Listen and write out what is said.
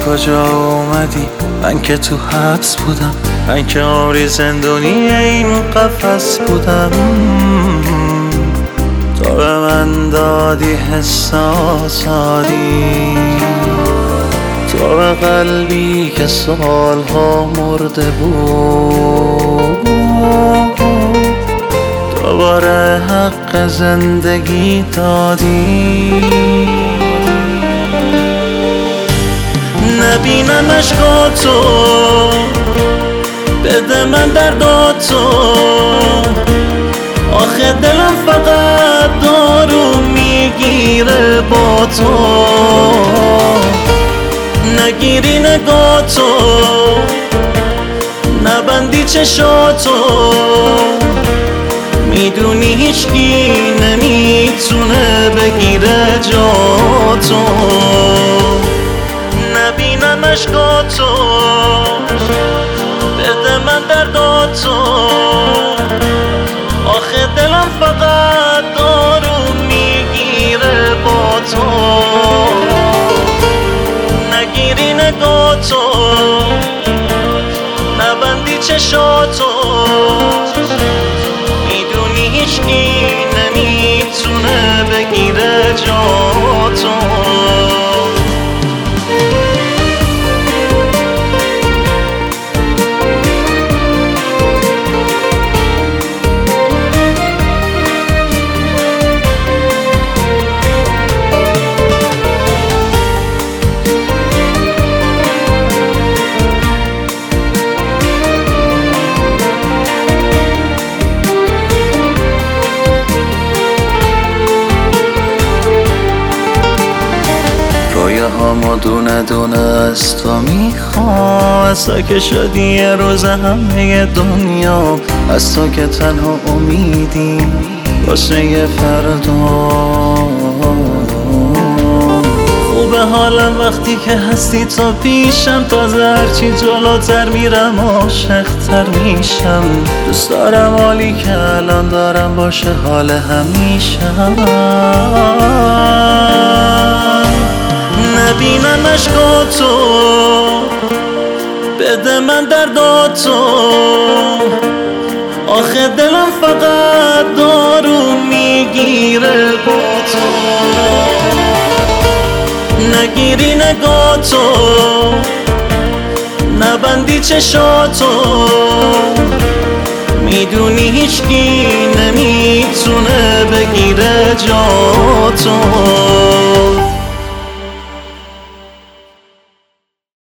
کجا اومدی؟ من که تو حبس بودم، من که عمری زندونی این قفس بودم. تو به من دادی حساسادی، تو به قلبی که سالها مرده بود دوباره حق زندگی دادی. نبینم عشقاتو، بده من درداتو، آخه دلم فقط دارو میگیره با تو. نگیری نگاتو، نبندی چشاتو، میدونی هیچکی نمیتونه بگیره جاتو. نبینم عشقاتو، بده من درداتو، آخه دلم فقط دارو میگیره با تو. نگیری نگاتو، نبندی چشاتو، میدونی هیچکی نمیتونه بگیره جاتو. رویاهامو دونه دونه از تو میخوام، از تو که شدی یه روز همه دنیا، از تو که تنها امیدی واسه یه فردا. خوبه حالم وقتی که هستی تو پیشم، تازه هرچی جلوتر میرم عاشق‌تر میشم. دوست دارم حالی که الان دارم باشه حال همیشم. نبینم عشقاتو، بده من درداتو، آخه دلم فقط دارو میگیره با تو. نگیری نگاتو، نبندی چشاتو، میدونی هیچکی نمیتونه بگیره جاتو.